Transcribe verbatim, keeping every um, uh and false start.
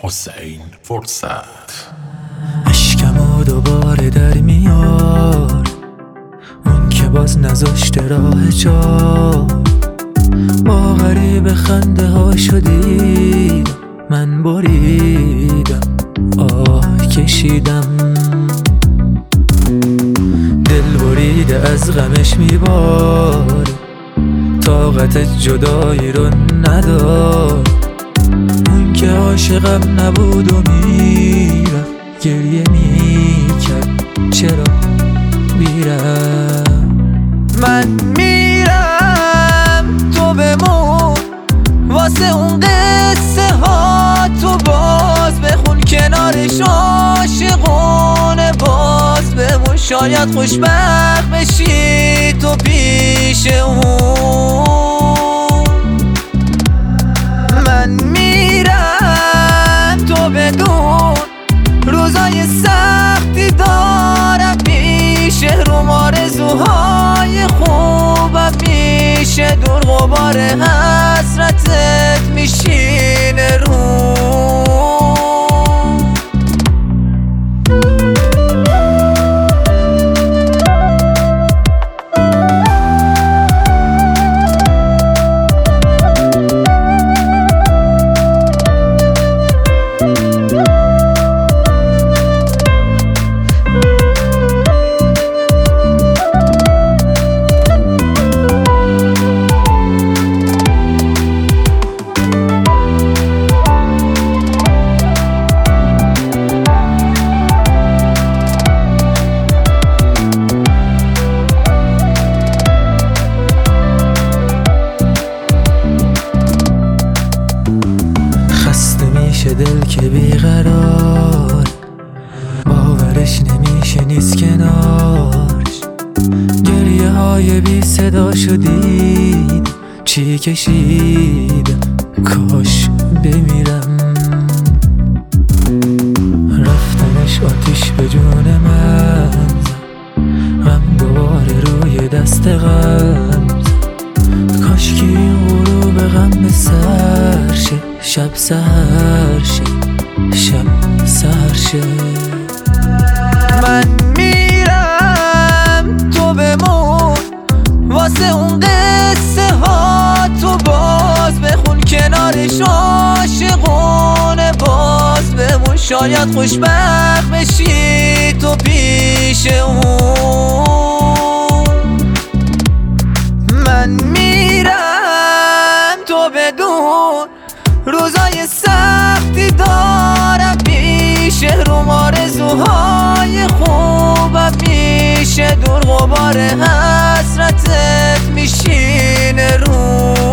حسین فرصت. عشقمو دوباره در میار، اون که باز نذاشته راه جا. با غریب خنده ها شدی من بریدم، آه کشیدم. دل بریده از غمش میبار، طاقت جدایی رو ندار. اون که عاشقم نبود و میرفت، گریه میکرد چرا میرم. من میرم تو بمون، واسه اون قصه ها تو باز بخون. کنارش عاشقونه باز بمون، شاید خوشبخت بشی تو پیش اون. من میرم تو بدون، روزای سختی دارم پیشه، روم آرزوهای خوبم میشه دور. غبار حسرتت میشینه رو. دل که بیقرار، باورش نمیشه نیست کنارش. گریه های بی صدا شدید چی کشید، کاش بمیرم. رفتنش آتیش به جون من، غم دوباره روی دست غم. کاش که این غروب غم به سر شه، شب سهر شه، شب سهر شه. من میرم تو بمون، واسه اون قصه ها تو باز بخون. کنارش عاشقونه باز بمون، شاید خوشبخت بشی تو پیش اون. من میرم تو بدون، روزای سختی دارم پیشه، روم آرزوهای خوبم میشه دور. غبار حسرتت میشینه رو.